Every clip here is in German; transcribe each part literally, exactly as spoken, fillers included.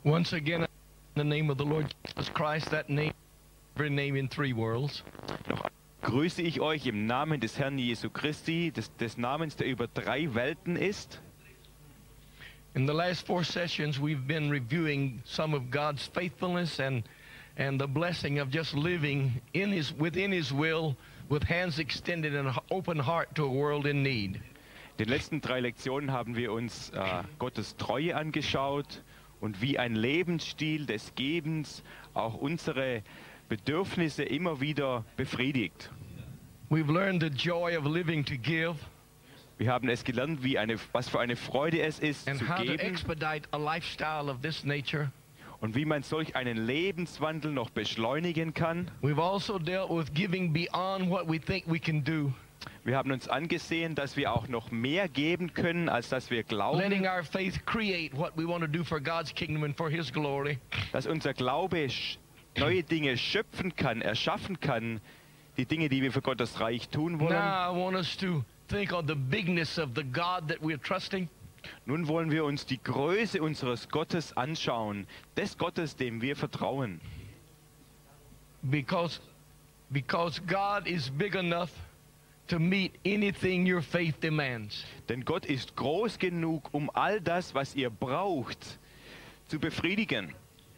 Once again, in the name of the Lord Jesus Christ, that name, every name in three worlds. Noch grüße ich euch im Namen des Herrn Jesu Christi, des, des Namens, der über drei Welten ist. In the last four sessions, we've been reviewing some of God's faithfulness and and the blessing of just living in His within His will, with hands extended and an open heart to a world in need. In den letzten drei Lektionen haben wir uns äh, Gottes Treue angeschaut und wie ein Lebensstil des Gebens auch unsere Bedürfnisse immer wieder befriedigt. We've learned the joy of living to give. Wir haben es gelernt, wie eine, was für eine Freude es ist, and zu how to geben expedite a lifestyle of this nature. und wie man solch einen Lebenswandel noch beschleunigen kann. We've also dealt with giving beyond what we think we can do. Wir haben uns angesehen, dass wir auch noch mehr geben können, als dass wir glauben. Letting our faith create what we want to do for God's kingdom and for His glory. Dass unser Glaube neue Dinge schöpfen kann, erschaffen kann, die Dinge, die wir für Gottes Reich tun wollen. Now I want us to think on the bigness of the God that we're trusting. Nun wollen wir uns die Größe unseres Gottes anschauen, des Gottes, dem wir vertrauen. Because, because God is big enough to meet anything your faith demands. Denn Gott ist groß genug, um all das, was ihr braucht, zu befriedigen.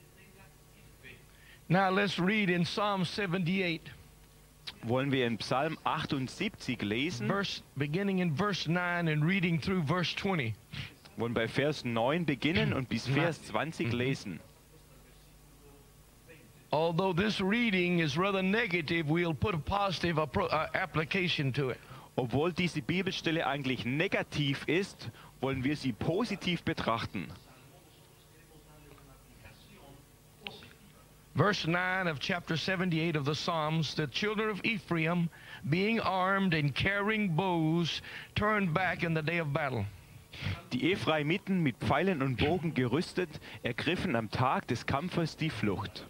Now let's read in Psalm seventy-eight. Wollen wir in Psalm achtundsiebzig lesen, verse, beginning in verse nine and reading through verse twenty. wollen bei Vers neun beginnen und bis Vers zwanzig lesen. Although this reading is rather negative, we'll put a positive appro uh, application to it. Obwohl diese Bibelstelle eigentlich negativ ist, wollen wir sie positiv betrachten. Verse nine of chapter seventy-eight of the Psalms, the children of Ephraim, being armed and carrying bows, turned back in the day of battle. Die Ephraimiten mit Pfeilen und Bogen gerüstet, ergriffen am Tag des Kampfes die Flucht.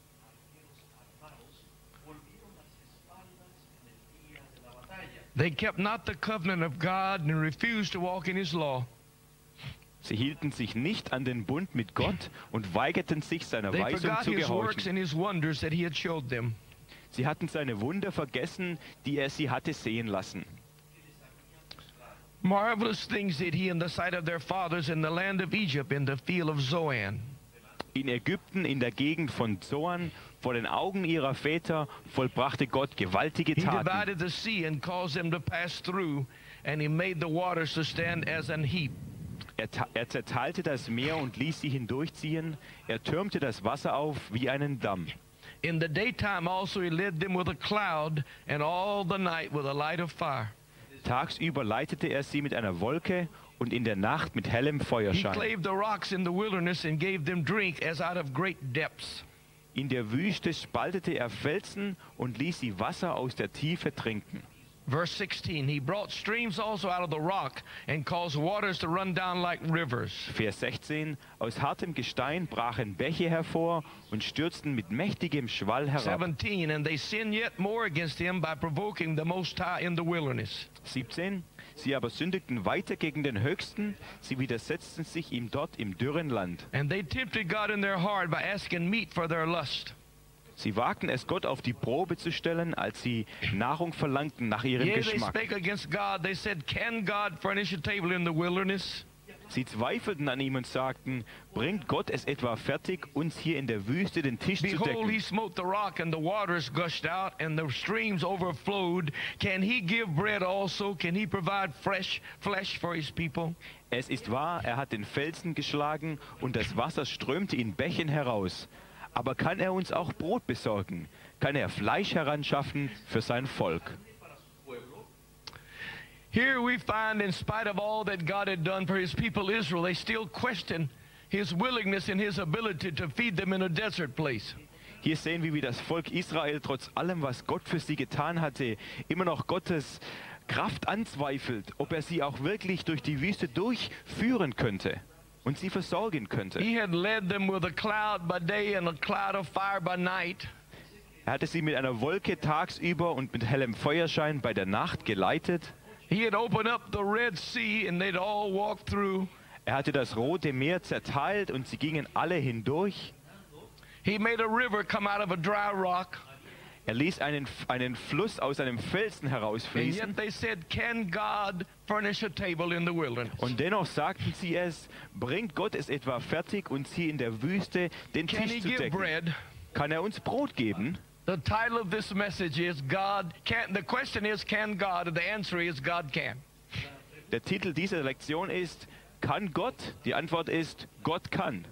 They kept not the covenant of God and refused to walk in His law. Sie hielten sich nicht an den Bund mit Gott und weigerten sich, seiner They Weisung forgot zu His works gehorchen. and His wonders that He had showed them. Sie hatten seine Wunder vergessen, die er sie hatte sehen lassen. Marvelous things did He in the sight of their fathers in the land of Egypt, in the field of Zoan. In Ägypten, in der Gegend von Zoan, vor den Augen ihrer Väter, vollbrachte Gott gewaltige He Taten. divided the sea and caused them to pass through, and He made the waters to stand as an heap. Er, er zerteilte das Meer und ließ sie hindurchziehen. Er türmte das Wasser auf wie einen Damm. In the daytime also He led them with a cloud, and all the night with a light of fire. Tagsüber leitete er sie mit einer Wolke und in der Nacht mit hellem He Feuerschein. clave the rocks in the wilderness and gave them drink as out of great depths. In der Wüste spaltete er Felsen und ließ sie Wasser aus der Tiefe trinken. Verse sixteen, He brought streams also out of the rock and caused waters to run down like rivers. Vers sechzehn. Aus hartem Gestein brachen Bäche hervor und stürzten mit mächtigem Schwall herab. seventeen, and they sinned yet more against Him by provoking the Most High in the wilderness. siebzehn. Sie aber sündigten weiter gegen den Höchsten, sie widersetzten sich ihm dort im dürren Land. And they tempted God in their heart by asking meat for their lust. Sie wagten es, Gott auf die Probe zu stellen, als sie Nahrung verlangten nach ihrem Yea, they Geschmack. spake against God. They said, can God furnish a table in the wilderness? Sie zweifelten an ihm und sagten, bringt Gott es etwa fertig, uns hier in der Wüste den Tisch zu Behold, He decken? smote the rock, and the waters gushed out, and the streams overflowed. Can He give bread also? Can He provide fresh flesh for His people? Es ist wahr, er hat den Felsen geschlagen und das Wasser strömte in Bächen heraus. Aber kann er uns auch Brot besorgen? Kann er Fleisch heranschaffen für sein Volk? Here we find, in spite of all that God had done for His people Israel, they still question His willingness and His ability to feed them in a desert place. Hier sehen wir, wie das Volk Israel trotz allem, was Gott für sie getan hatte, immer noch Gottes Kraft anzweifelt, ob er sie auch wirklich durch die Wüste durchführen könnte und sie versorgen könnte. He had led them with a cloud by day and a cloud of fire by night. Er hatte sie mit einer Wolke tagsüber und mit hellem Feuerschein bei der Nacht geleitet. He had opened up the Red Sea and they'd all walk through. Er hatte das Rote Meer zerteilt und sie gingen alle hindurch. He made a river come out of a dry rock. Er ließ einen, einen Fluss aus einem Felsen And herausfließen. yet they said, can God furnish a table in the wilderness? Und dennoch sagten sie es, bringt Gott es etwa fertig, uns hier in der Wüste den Can he Tisch zu give decken? bread? Kann er uns Brot geben? The title of this message is God can. The question is, can God? And the answer is, God can. Der Titel dieser Lektion ist, kann Gott? Die Antwort ist, Gott kann.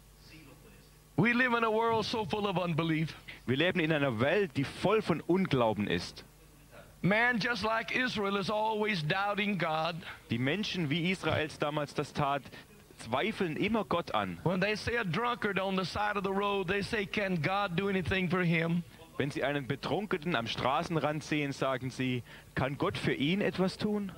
We live in a world so full of unbelief. Wir leben in einer Welt, die voll von Unglauben ist. Man, just like Israel, is always doubting God. Die Menschen, wie Israels damals das tat, zweifeln immer Gott an. When they see a drunkard on the side of the road, they say, can God do anything for him? Wenn sie einen Betrunkenen am Straßenrand sehen, sagen sie, kann Gott für ihn etwas tun?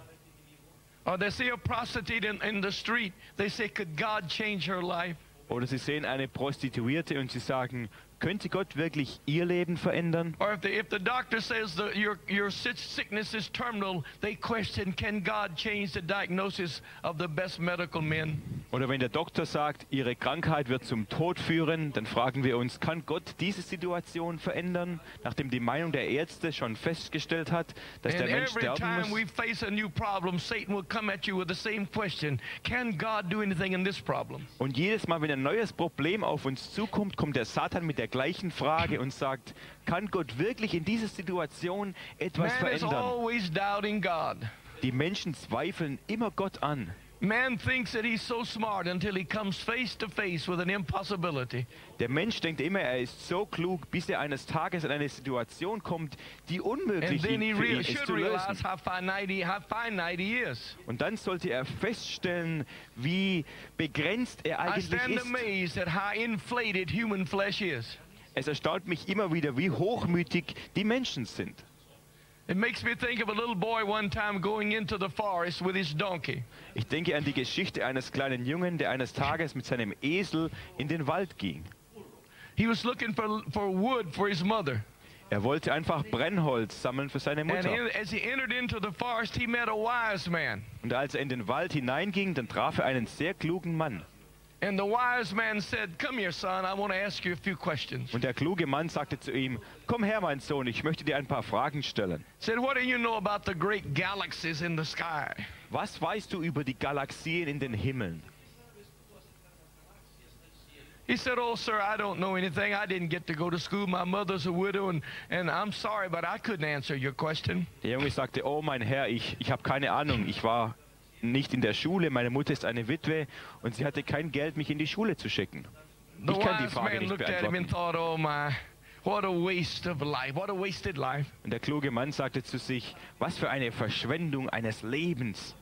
Or they see a prostitute in, in the street, they say, could God change her life? Oder sie sehen eine Prostituierte und sie sagen, könnte Gott wirklich ihr Leben verändern? Or if the, if the doctor says that your, your sick- sickness is terminal, they question, can God change the diagnosis of the best medical men? Oder wenn der Doktor sagt, ihre Krankheit wird zum Tod führen, dann fragen wir uns, kann Gott diese Situation verändern, nachdem die Meinung der Ärzte schon festgestellt hat, dass der And Mensch every sterben time we muss? face a new problem, Satan will come at you with the same question, can God do anything in this problem? Und jedes Mal, wenn ein neues Problem auf uns zukommt, kommt der Satan mit der gleichen Frage und sagt, kann Gott wirklich in dieser Situation etwas Man is verändern? always doubting God. Die Menschen zweifeln immer Gott an. Man thinks that he's so smart until he comes face to face with an impossibility. Der Mensch denkt immer, er ist so klug, bis er eines Tages in eine Situation kommt, die And unmöglich then he ihn- für ihn rea- ist should zu realize lösen. how finite, he, how finite he is. Und dann sollte er feststellen, wie begrenzt er I eigentlich stand ist. amazed at how inflated human flesh is. Es erstaunt mich immer wieder, wie hochmütig die Menschen sind. It makes me think of a little boy one time going into the forest with his donkey. Ich denke an die Geschichte eines kleinen Jungen, der eines Tages mit seinem Esel in den Wald ging. He was looking for, for wood for his mother. Er wollte einfach Brennholz sammeln für seine And Mutter. in, as he entered into the forest, he met a wise man. Und als er in den Wald hineinging, dann traf er einen sehr klugen Mann. And the wise man said, come here, son, I want to ask you a few questions. Und der kluge Mann sagte zu ihm, komm her, mein Sohn, ich möchte dir ein paar Fragen stellen. Said, what do you know about the great galaxies in the sky? Was weißt du über die Galaxien in den Himmeln? He said, oh, sir, I don't know anything. I didn't get to go to school. My mother's a widow, and, and I'm sorry, but I couldn't answer your question. Der Junge sagte, oh mein Herr, ich, ich habe keine Ahnung, ich war nicht in der Schule, meine Mutter ist eine Witwe und sie hatte kein Geld, mich in die Schule zu schicken. The Ich kann die wise Frage man nicht looked at him and beantworten. thought, oh, my, what a waste of life. What a wasted life. Und der kluge Mann sagte zu sich, was für eine Verschwendung eines Lebens.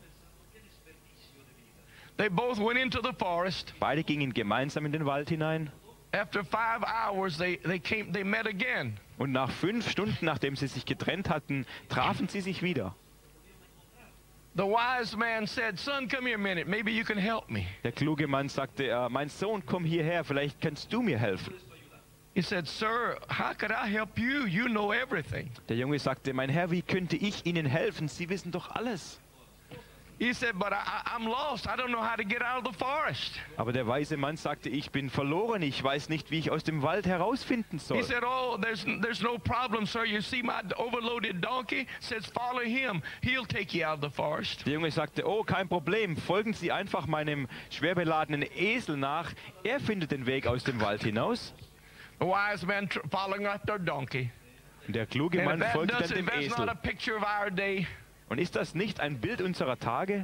They both went into the forest. Beide gingen gemeinsam in den Wald hinein After five hours, they, they, came, they met again. und nach fünf Stunden, nachdem sie sich getrennt hatten, trafen sie sich wieder. The wise man said, son, come here a minute. Maybe you can help me. Der kluge Mann sagte, äh, mein Sohn, komm hierher, vielleicht kannst du mir helfen. He said, sir, how could I help you? You know everything. Der Junge sagte, mein Herr, wie könnte ich Ihnen helfen? Sie wissen doch alles. He said, but I, I- I'm lost. I don't know how to get out of the forest. Aber der weise Mann sagte, ich bin verloren, ich weiß nicht, wie ich aus dem Wald herausfinden He soll. said, oh, there's, there's no problem, sir. You see my overloaded donkey? Says, follow him. He'll take you out of the forest. Der Junge sagte, oh, kein Problem, folgen Sie einfach meinem schwer beladenen Esel nach. Er findet den Weg aus dem Wald hinaus. The wise man tr- following after donkey. Und der kluge And if Mann that folgt dann doesn't, dem that's not a Esel. picture of our day. Und ist das nicht ein Bild unserer Tage?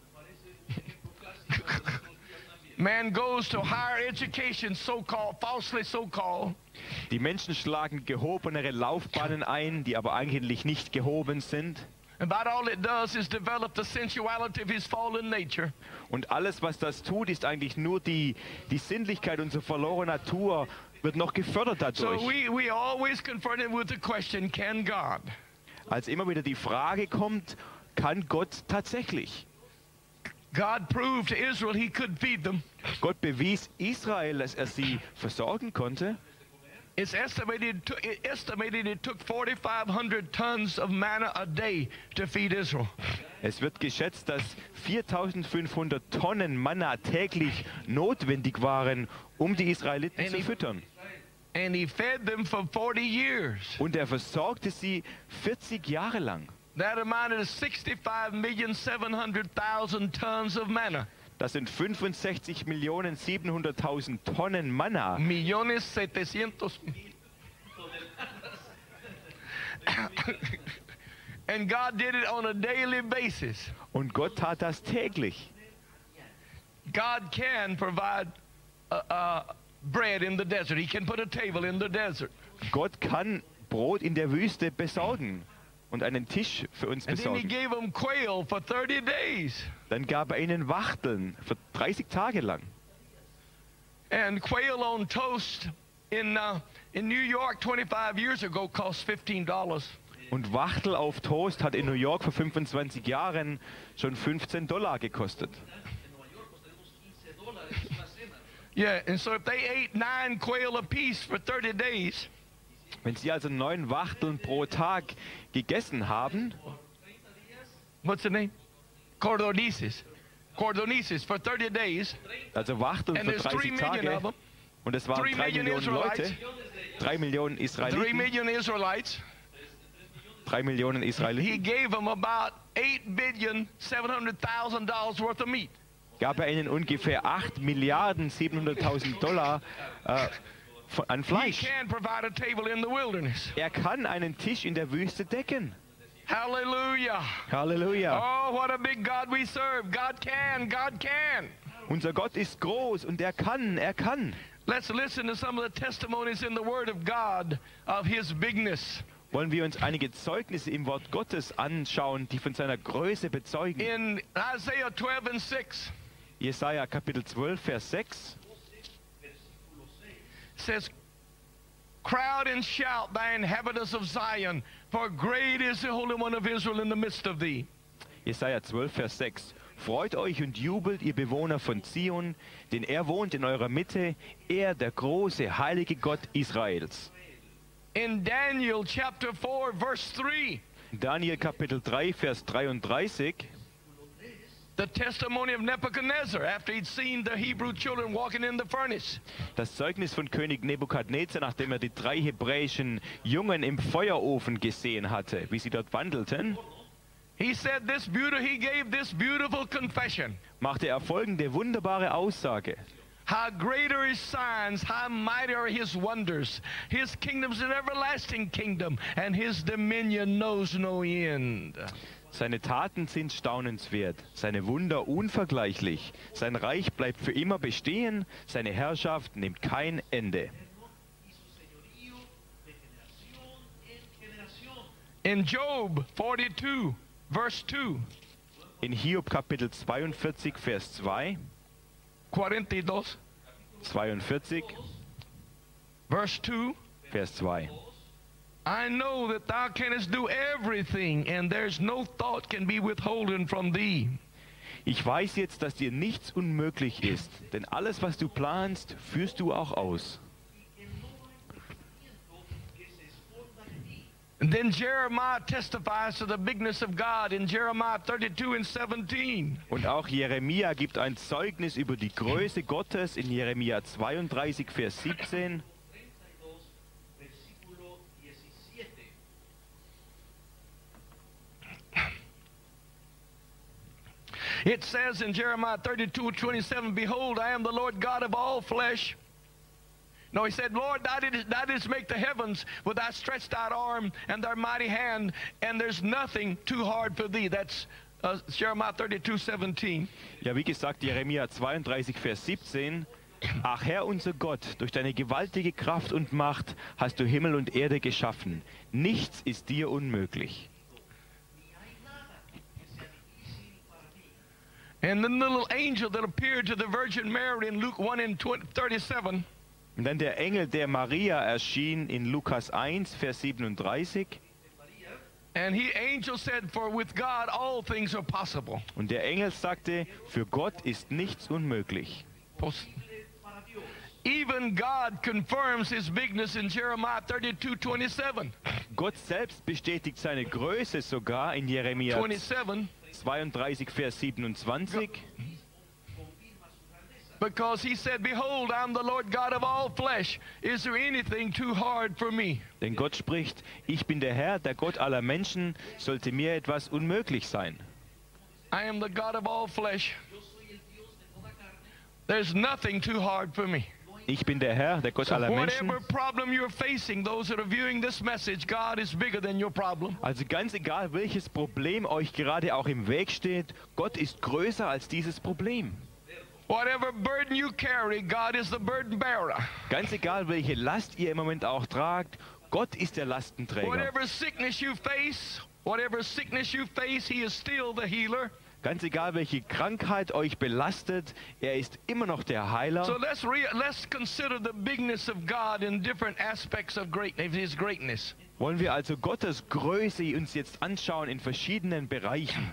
Man goes to higher education, so-called, falsely so-called. Die Menschen schlagen gehobenere Laufbahnen ein, die aber eigentlich nicht gehoben sind. About all it does is develop the sensuality of his fallen nature. Und alles, was das tut, ist eigentlich nur die, die Sinnlichkeit unserer verlorenen Natur, wird noch gefördert So dadurch. we, we always confronted with the question, can God? Als immer wieder die Frage kommt, kann Gott tatsächlich? God proved to Israel he could feed them. Gott bewies Israel, dass er sie versorgen konnte. It's estimated, it took- it estimated it took forty-five hundred tons of manna a day to feed Israel. Es wird geschätzt, dass viertausendfünfhundert Tonnen Manna täglich notwendig waren, um die Israeliten zu füttern. And he fed them for forty years. Und er versorgte sie vierzig Jahre lang. That amounted to sixty-five million seven hundred thousand tons of manna. Das sind fünfundsechzig Millionen siebenhunderttausend Tonnen Manna. Millones setecientos. And God did it on a daily basis. Und Gott tat das täglich. God can provide uh, uh, bread in the desert. He can put a table in the desert. Gott kann Brot in der Wüste besorgen und einen Tisch für uns And then he besorgen. gave them quail for thirty days. Dann gab er ihnen Wachteln für dreißig Tage lang. And quail on toast in, uh, in New York twenty-five years ago cost fifteen dollars. Und Wachtel auf Toast hat in New York vor fünfundzwanzig Jahren schon fünfzehn Dollar gekostet. Yeah, and so if they ate nine quail apiece for thirty days, Wenn sie also neun Wachteln pro Tag gegessen haben, what's the name? Cordonices. Cordonices for thirty days. also Wachteln And für there's three dreißig million of Tage, them. und es waren Three drei million Millionen Leute, Israelites. drei Millionen Three Israeliten, million Israelites. drei Millionen He Israeliten, gave them about eight billion seven hundred thousand dollars worth of meat. gab er ihnen ungefähr acht Milliarden siebenhunderttausend Dollar äh, von- an He Fleisch. can provide a table in the wilderness. Er kann einen Tisch in der Wüste decken. Hallelujah. Halleluja. Oh, what a big God we serve. God can, God can. Unser Gott ist groß und er kann, er kann. Let's listen to some of the testimonies in the Word of God of His bigness. Wollen wir uns einige Zeugnisse im Wort Gottes anschauen, die von seiner Größe bezeugen. In Isaiah twelve and six, Jesaja Kapitel zwölf, Vers sechs. says, crowd and shout, thy inhabitants of Zion, for great is the Holy One of Israel in the midst of thee. Jesaja zwölf, Vers sechs. Freut euch und jubelt, ihr Bewohner von Zion, denn er wohnt in eurer Mitte, er, der große, heilige Gott Israels. In Daniel chapter four, verse three, Daniel Kapitel drei, Vers dreiunddreißig. the testimony of Nebuchadnezzar after he'd seen the Hebrew children walking in the furnace. Das Zeugnis von König Nebukadnezar, nachdem er die drei hebräischen Jungen im Feuerofen gesehen hatte, wie sie dort wandelten, He said this beautiful, he gave this beautiful confession. machte er folgende wunderbare Aussage. How great are his signs, how mighty are his wonders. His kingdom's an everlasting kingdom, and his dominion knows no end. Seine Taten sind staunenswert, seine Wunder unvergleichlich. Sein Reich bleibt für immer bestehen, seine Herrschaft nimmt kein Ende. In Job forty-two, verse two, In Hiob Kapitel zweiundvierzig, Vers zwei, forty-two, zweiundvierzig, verse two, Vers zwei. I know that thou canst do everything, and there's no thought can be withholden from thee. Ich weiß jetzt, dass dir nichts unmöglich ist, denn alles, was du planst, führst du auch aus. And then Jeremiah testifies to the bigness of God in Jeremiah thirty-two and seventeen. Und auch Jeremia gibt ein Zeugnis über die Größe Gottes in Jeremia zweiunddreißig, Vers siebzehn. It says in Jeremiah thirty-two, twenty-seven, behold, I am the Lord God of all flesh. No, he said, Lord, thou didst, thou didst make the heavens with thy stretched out arm and thy mighty hand, and there's nothing too hard for thee. That's uh, Jeremiah thirty-two, seventeen. Ja, wie gesagt, Jeremia zweiunddreißig, Vers siebzehn. Ach Herr unser Gott, durch deine gewaltige Kraft und Macht hast du Himmel und Erde geschaffen. Nichts ist dir unmöglich. And then the little angel that appeared to the Virgin Mary in Luke one and thirty-seven, Und dann der Engel, der Maria erschien in Lukas eins, Vers siebenunddreißig. and he angel said, for with God all things are possible. Und der Engel sagte, für Gott ist nichts unmöglich. Pos- Even God confirms his bigness in Jeremiah thirty-two twenty-seven. Gott selbst bestätigt seine Größe sogar in Jeremia twenty-seven. zweiunddreißig, Vers siebenundzwanzig. Because he said, behold, I'm the Lord God of all flesh. Is there anything too hard for me? Denn Gott spricht, ich bin der Herr, der Gott aller Menschen, sollte mir etwas unmöglich sein. I am the God of all flesh. There's nothing too hard for me. Ich bin der Herr, der Gott So aller Menschen. whatever problem you're facing, those that are viewing this message, God is bigger than your problem. Also ganz egal, welches Problem euch gerade auch im Weg steht, Gott ist größer als dieses Problem. Whatever burden you carry, God is the burden bearer. Ganz egal, welche Last ihr im Moment auch tragt, Gott ist der Lastenträger. Whatever sickness you face, whatever sickness you face, he is still the healer. Ganz egal, welche Krankheit euch belastet, er ist immer noch der Heiler. So let's re let's consider the bigness of God in different aspects of greatness, his greatness. Wollen wir also Gottes Größe uns jetzt anschauen in verschiedenen Bereichen.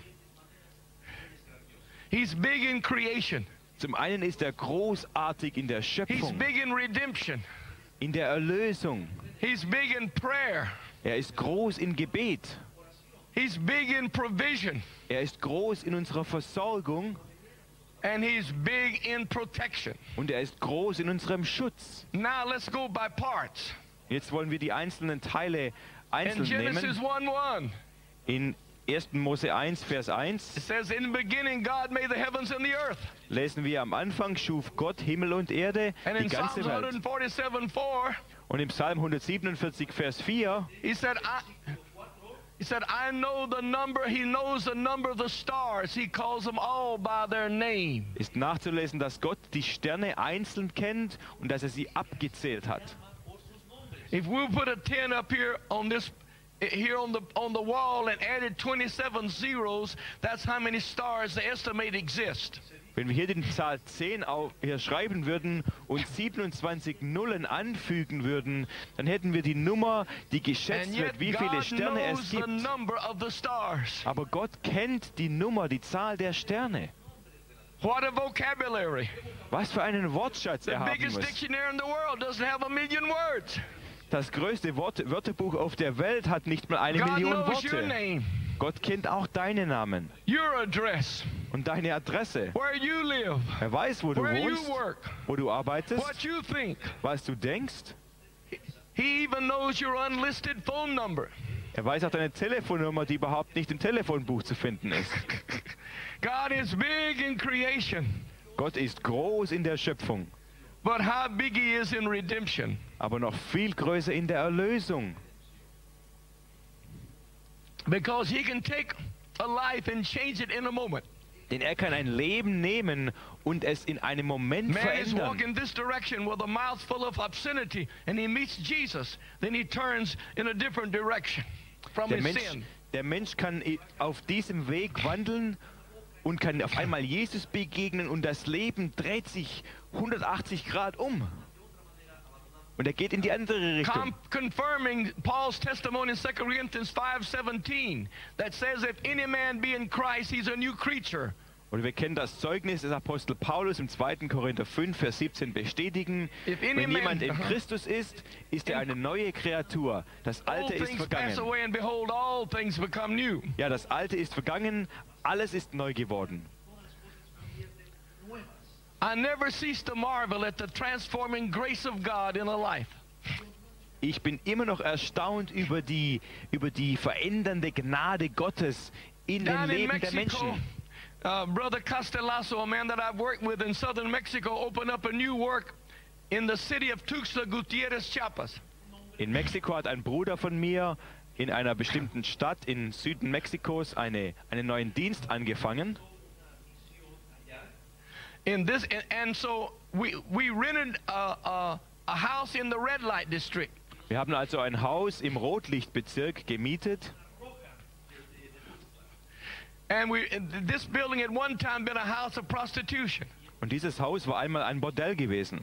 He's big in creation. Zum einen ist er großartig in der He's Schöpfung, big in redemption. in der Erlösung. He's big in prayer. Er ist groß im Gebet. He's big in provision. Er ist groß in unserer Versorgung And he's big in protection. und er ist groß in unserem Schutz. Now let's go by parts. Jetzt wollen wir die einzelnen Teile In einzeln Genesis nehmen. one one, In ersten Mose eins, Vers it eins says, in the beginning God made the heavens and the earth. lesen wir, am Anfang schuf Gott Himmel und Erde, And die in Psalms ganze Welt. one forty-seven four, Und im Psalm hundertsiebenundvierzig, Vers vier he said, I, he said, I know the number, he knows the number of the stars. He calls them all by their name. ist nachzulesen, dass Gott die Sterne einzeln kennt und dass er sie abgezählt hat. If we put a ten up here on this, here on the on the wall and added twenty-seven zeros, that's how many stars the estimate exist. Wenn wir hier die Zahl zehn auf, hier schreiben würden und siebenundzwanzig Nullen anfügen würden, dann hätten wir die Nummer, die And geschätzt yet wird, wie viele God Sterne knows es the gibt. number of the stars. Aber Gott kennt die Nummer, die Zahl der Sterne. What a vocabulary. Was für einen Wortschatz The er haben biggest muss. dictionary in the world doesn't have a million words. Das größte Wort Wörterbuch auf der Welt hat nicht mal eine God Million knows your Worte. name, Gott kennt auch deinen Namen your address, und deine Adresse. where you live, Er weiß, wo du where you wohnst, work, wo du arbeitest, what you think. was du denkst. He even knows your unlisted phone number. Er weiß auch deine Telefonnummer, die überhaupt nicht im Telefonbuch zu finden ist. God is big in creation, Gott ist groß in der Schöpfung, but how big he is in redemption. aber noch viel größer in der Erlösung. Because he can take a life and change it in a moment. Denn er kann ein Leben nehmen und es in einem Moment Man is verändern. walking this direction with a mouth full of obscenity, and he meets Jesus. Then he turns in a different direction from Der his Mensch, sin. der Mensch kann i- auf diesem Weg wandeln und kann auf einmal Jesus begegnen und das Leben dreht sich hundertachtzig Grad um. Und er geht in die andere Richtung. Com confirming Paul's testimony in Second Corinthians five seventeen that says, if any man be in Christ, he's a new creature. Und wir kennen das Zeugnis des Apostel Paulus im zweiten Korinther fünf, Vers siebzehn bestätigen. If any Wenn man- jemand in Aha. Christus ist, ist er eine neue Kreatur. Das All Alte ist things pass vergangen. away, and behold, all things become new. Ja, das Alte ist vergangen, alles ist neu geworden. I never cease to marvel at the transforming grace of God in a life. Ich bin immer noch erstaunt über die, über die verändernde Gnade Gottes in den Down in Leben der Mexico, Menschen. uh, Brother Castellazo, a man that I've worked with in southern Mexico, opened up a new work in the city of Tuxtla Gutierrez, Chiapas. In Mexiko hat ein Bruder von mir in einer bestimmten Stadt im Süden Mexikos eine, einen neuen Dienst angefangen. In this, and, and so we we rented a, a a house in the red light district, Wir haben also ein Haus im Rotlichtbezirk gemietet. and we this building at one time been a house of prostitution. Und dieses Haus war einmal ein Bordell gewesen.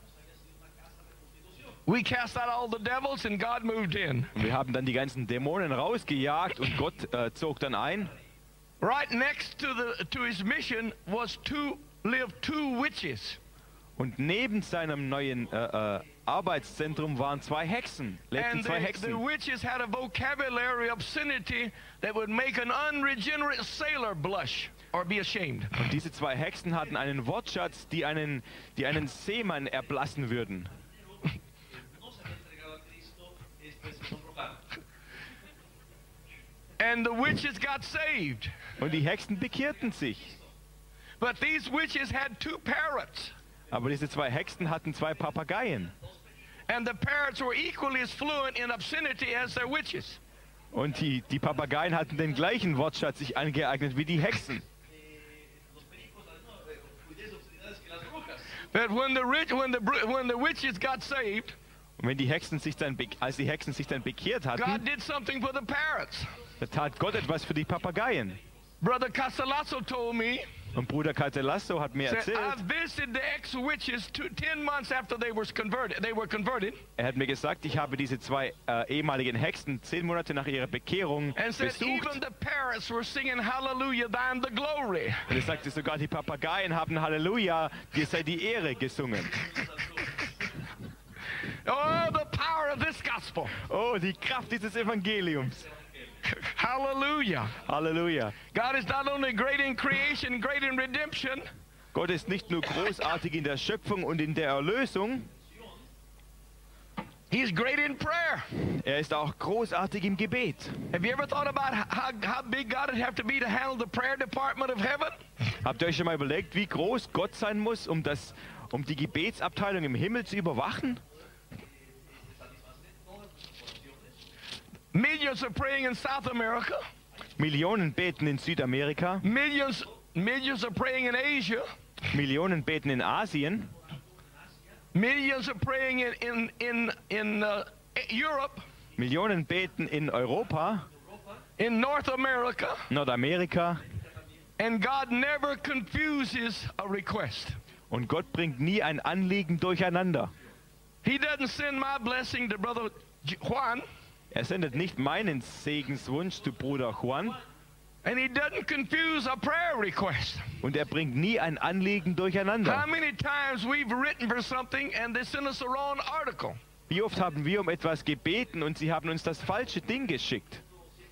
We cast out all the devils, and God moved in. Und wir haben dann die ganzen Dämonen rausgejagt und Gott äh, zog dann ein. Right next to the to his mission was two lived two witches. Und neben seinem neuen äh, äh, Arbeitszentrum waren zwei Hexen, lebten And zwei the, the Hexen. witches had a vocabulary obscenity that would make an unregenerate sailor blush or be ashamed. Und diese zwei Hexen hatten einen Wortschatz, die einen, die einen Seemann erblassen würden. And the witches got saved. Und die Hexen bekehrten sich. But these witches had two parrots. Aber diese zwei Hexen hatten zwei Papageien. And the parrots were equally as fluent in obscenity as their witches. Und die, die Papageien hatten den gleichen Wortschatz sich angeeignet wie die Hexen. But when the rich, when the br- when the witches got saved, Und wenn die Hexen sich dann, be- als die Hexen sich dann bekehrt God hatten, did something for the parrots. da tat Gott etwas für die Papageien. Brother Castellasso told me, Und Bruder Catelasso hat mir said, erzählt, I visited the ex-witches two, ten months after they were converted. They were converted, er hat mir gesagt, ich habe diese zwei äh, ehemaligen Hexen zehn Monate nach ihrer Bekehrung and said besucht. even the parrots were singing Hallelujah, thine the glory. Und er sagte, sogar die Papageien haben Halleluja, dir sei die Ehre gesungen. Oh, the power of this gospel. Oh, die Kraft dieses Evangeliums. Hallelujah. Halleluja. God is not only great in creation, great in redemption, Gott ist nicht nur großartig in der Schöpfung und in der Erlösung, He's great in prayer. er ist auch großartig im Gebet. Have you ever thought about how, how big God would have to be to handle the prayer department of heaven? Habt ihr euch schon mal überlegt, wie groß Gott sein muss, um, das, um die Gebetsabteilung im Himmel zu überwachen? Millions are praying in South America. Millionen beten in Südamerika, Millions, millions are praying in Asia. Millionen beten in Asien, Millions are praying in in in, in uh, Europe, Millionen beten in Europa, in North America, Nordamerika, and God never confuses a request. und Gott bringt nie ein Anliegen durcheinander. He doesn't send my blessing to Brother J- Juan, Er sendet nicht meinen Segenswunsch zu Bruder Juan and he doesn't confuse a prayer request. und er bringt nie ein Anliegen How durcheinander. many times we've written for something and they send us the wrong article? Wie oft haben wir um etwas gebeten und sie haben uns das falsche Ding geschickt?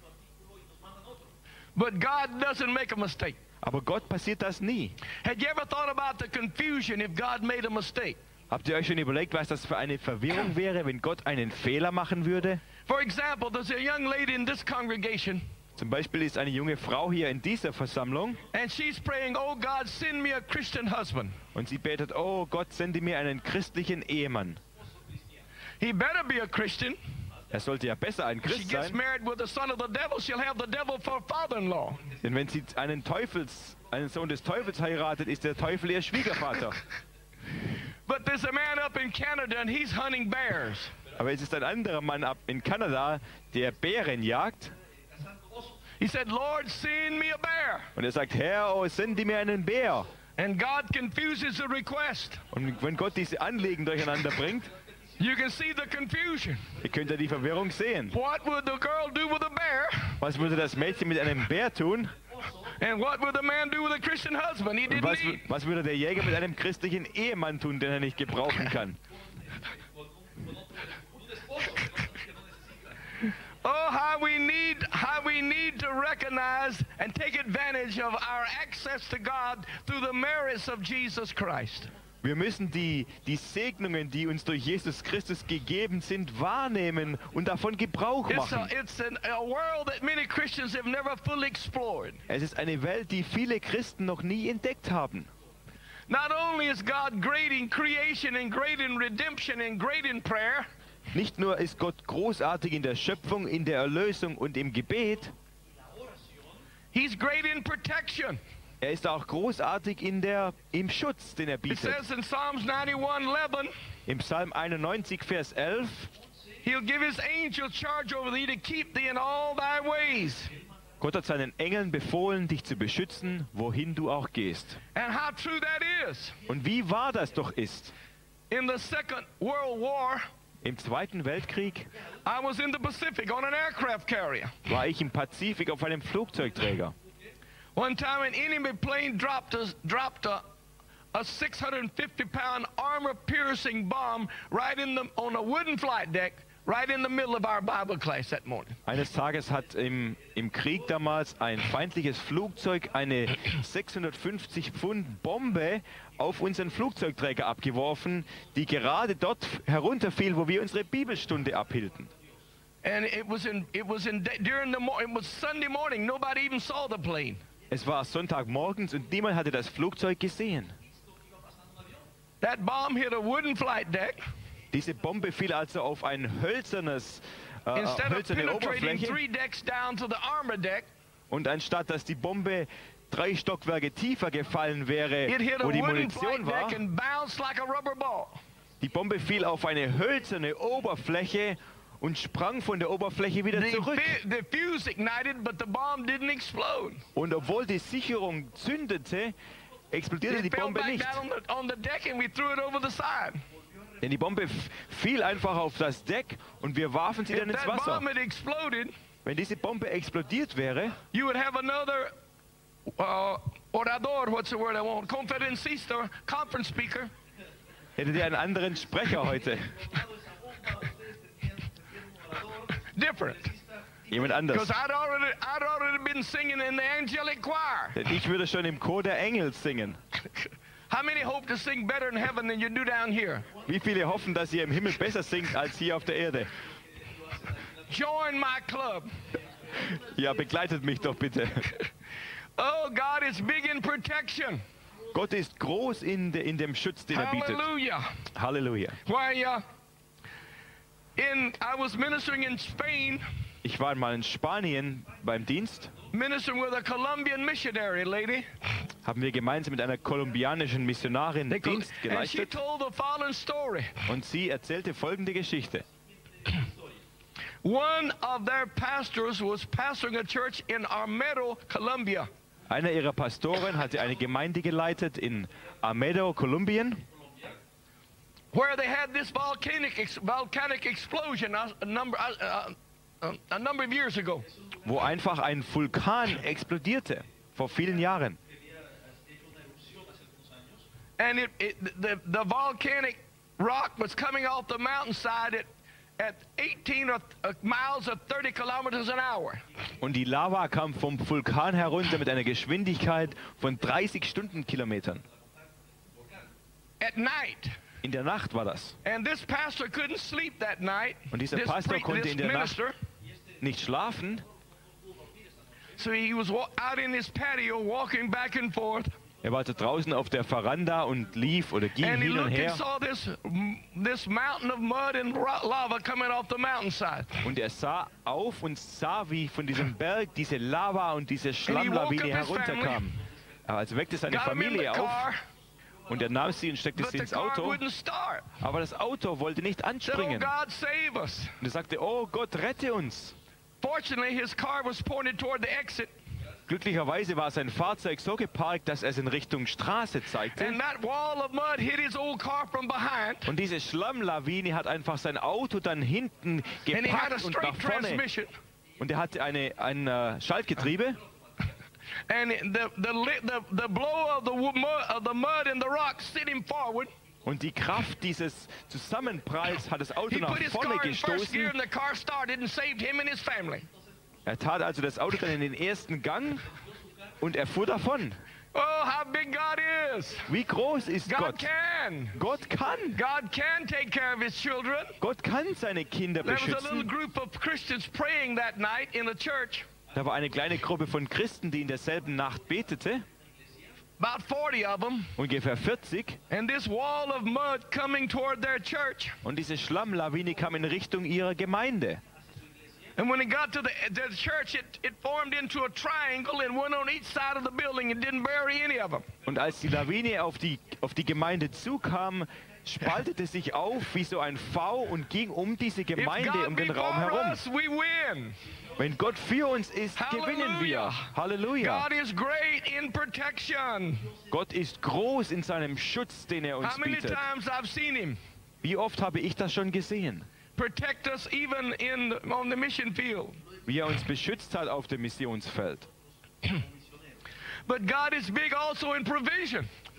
But God doesn't make a mistake. Aber Gott passiert das nie. Had you ever thought about the confusion if God made a mistake? Habt ihr euch schon überlegt, was das für eine Verwirrung wäre, wenn Gott einen Fehler machen würde? For example, there's a young lady in this congregation, Zum Beispiel ist eine junge Frau hier in dieser Versammlung and she's praying, oh God, send me a Christian husband. und sie betet, oh Gott, sende mir einen christlichen Ehemann. He better be a Christian. Er sollte ja besser ein She Christ gets sein, married with the son of the devil, she'll have the devil for father-in-law. denn wenn sie einen, Teufels, einen Sohn des Teufels heiratet, ist der Teufel ihr Schwiegervater. But there's a man up in Canada and he's hunting bears. Aber es ist ein anderer Mann ab in Kanada, der Bären jagt He said, Lord, send me a bear. und er sagt, Herr, oh, sende mir einen Bär. And God confuses the request. Und wenn Gott diese Anliegen durcheinander bringt, You can see the confusion. ihr könnt ja die Verwirrung sehen. What would the girl do with a bear? Was würde das Mädchen mit einem Bär tun? And what would the man do with a Christian husband he Und didn't was, need? was würde der Jäger mit einem christlichen Ehemann tun, den er nicht gebrauchen kann? Oh, how we need, how we need to recognize and take advantage of our access to God through the merits of Jesus Christ. Wir müssen die, die Segnungen, die uns durch Jesus Christus gegeben sind, wahrnehmen und davon Gebrauch It's a, machen. it's an, a world that many Christians have never fully explored. Es ist eine Welt, die viele Christen noch nie entdeckt haben. Not only is God great in creation and great in redemption and great in prayer, Nicht nur ist Gott großartig in der Schöpfung, in der Erlösung und im Gebet, He's great in protection. er ist auch großartig in der, im Schutz, den er It bietet. says in Psalms ninety-one eleven, Im Psalm einundneunzig, Vers elf, He'll give His angels charge over thee to keep thee in all thy ways. Gott hat seinen Engeln befohlen, dich zu beschützen, wohin du auch gehst. And how true that is. Und wie wahr das doch ist. In the Second World War, Im Zweiten Weltkrieg I was in the Pacific on an aircraft carrier. war ich im Pazifik auf einem Flugzeugträger. One time an enemy plane dropped a, dropped a, a six hundred fifty pound armor-piercing bomb right in the on a wooden flight deck, right in the middle of our Bible class that morning. Eines Tages hat im, im Krieg damals ein feindliches Flugzeug eine sechshundertfünfzig Pfund Bombe auf unseren Flugzeugträger abgeworfen, die gerade dort herunterfiel, wo wir unsere Bibelstunde abhielten. And it was in it was in during the mo- it was Sunday morning. Nobody even saw the plane. Es war Sonntagmorgens und niemand hatte das Flugzeug gesehen. That bomb hit a wooden flight deck. Diese Bombe fiel also auf ein hölzernes, äh, Instead of hölzerne penetrating Oberfläche. three decks down to the armor deck, Und anstatt dass die Bombe drei Stockwerke tiefer gefallen wäre, it hit a wo die wooden Munition flight war, deck and bounced like a rubber ball. die Bombe fiel auf eine hölzerne Oberfläche und sprang von der Oberfläche wieder The, zurück. fi- the fuse ignited, but the bomb didn't explode. Und obwohl die Sicherung zündete, explodierte die It fell Bombe back nicht. down on the, on the deck, and we threw it over the side. Denn die Bombe f- fiel einfach auf das Deck und wir warfen sie If dann ins that Wasser. bomb had exploded, Wenn diese Bombe explodiert wäre, you would have another uh, orador. What's the word I want? Conferencista, conference speaker. hättet ihr einen anderen Sprecher heute. Different. Jemand Because anders. I'd already, I'd already been singing in the angelic choir. Denn ich würde schon im Chor der Engel singen. How many hope to sing better in heaven than you do down here? Wie viele hoffen, dass ihr im Himmel besser singt als hier auf der Erde? Join my club. Ja, begleitet mich doch bitte. Oh, God is big in protection. Gott ist groß in, de, in dem Schutz, den er bietet. Hallelujah. Halleluja. Why, uh, in I was ministering in Spain, Ich war mal in Spanien beim Dienst. ministering with a Colombian missionary lady. Haben wir gemeinsam mit einer kolumbianischen Missionarin They call- Dienst and she geleistet. told the following story. Und sie erzählte folgende Geschichte. One of their pastors was pastoring a church in Armero, Colombia. Einer ihrer Pastoren hatte eine Gemeinde geleitet in Armedo, Kolumbien, Where they had this volcanic ex- volcanic explosion a, a number uh, uh, a number of years ago, wo einfach ein Vulkan explodierte vor vielen Jahren. and it, it the the volcanic rock was coming off the mountainside at at eighteen or, uh, miles of thirty kilometers an hour. Und die Lava kam vom Vulkan herunter mit einer Geschwindigkeit von dreißig Stundenkilometern. At night. In der Nacht war das. And this pastor couldn't sleep that night. Und dieser This, Pastor pre- konnte this in der Nacht minister, nicht schlafen. so he was wa- out in his patio walking back and forth, Er war da draußen auf der Veranda und lief oder ging and he hin und looked her. and saw this this mountain of mud and ro- lava coming off the mountainside. Und er sah auf und sah, wie von diesem Berg diese Lava und diese And he Schlammlawine woke up his herunterkam. Also weckte seine Got him in the Familie auf car, und er nahm sie und steckte but sie the ins car Auto. wouldn't start. Aber das Auto wollte nicht Said, "Oh anspringen. God, save us!" Und er sagte, oh Gott, rette uns. Fortunately, his car was pointed toward the exit, Glücklicherweise war sein Fahrzeug so geparkt, dass es in Richtung Straße zeigte. and that wall of mud hit his old car from behind, Und diese Schlammlawine hat einfach sein Auto dann hinten and he had a gepackt und nach straight vorne. transmission. Und er hatte eine, ein äh, Schaltgetriebe. And the the li- the the blow of the wo- mud, of the mud and the rock sent him forward. Und die Kraft dieses Zusammenpralls hat das Auto He nach put his vorne car in first gear, gestoßen. and the car started and saved him and his family. Er tat also das Auto dann in den ersten Gang und er fuhr davon. Oh, how big God is! Wie groß ist God Gott? can. Gott kann. God can take care of his children. Gott kann seine Kinder There was a little beschützen. group of Christians praying that night in the church. Da war eine kleine Gruppe von Christen, die in derselben Nacht betete, About forty of them, ungefähr vierzig. and this wall of mud coming toward their church. Und diese Schlammlawine kam in Richtung ihrer Gemeinde. And when it got to the, the church, it, it formed into a triangle and went on each side of the building and didn't bury any of them. Und als die Lawine auf die, auf die Gemeinde zukam, spaltete sich auf wie so ein V und ging um diese If Gemeinde, God um be den Raum for herum. us, we win. Wenn Gott für uns ist, gewinnen wir. Halleluja. God is great in protection. Gott ist groß in seinem Schutz, den er uns How many bietet. times I've seen him Wie oft habe ich das schon gesehen? protect us even in on the mission field. Wie er uns beschützt hat auf dem Missionsfeld. But God is big also in provision.